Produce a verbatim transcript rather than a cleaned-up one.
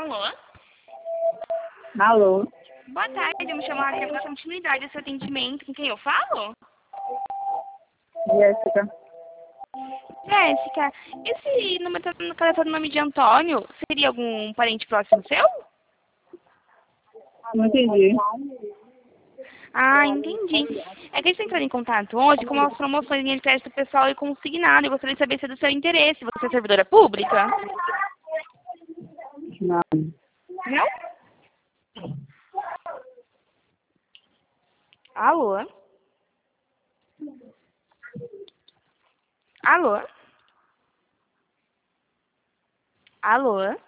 Alô? Alô? Boa tarde, eu me chamo Raquel, para continuidade desse atendimento. Com quem eu falo? Jéssica. Jéssica, esse número tá no telefone, nome de Antônio, seria algum parente próximo seu? Não entendi. Ah, entendi. É que eles entraram em contato hoje com as promoções de crédito pessoal e consignado. Eu gostaria de saber se é do seu interesse. Você é servidora pública? Não. Não? Alô? Alô? Alô?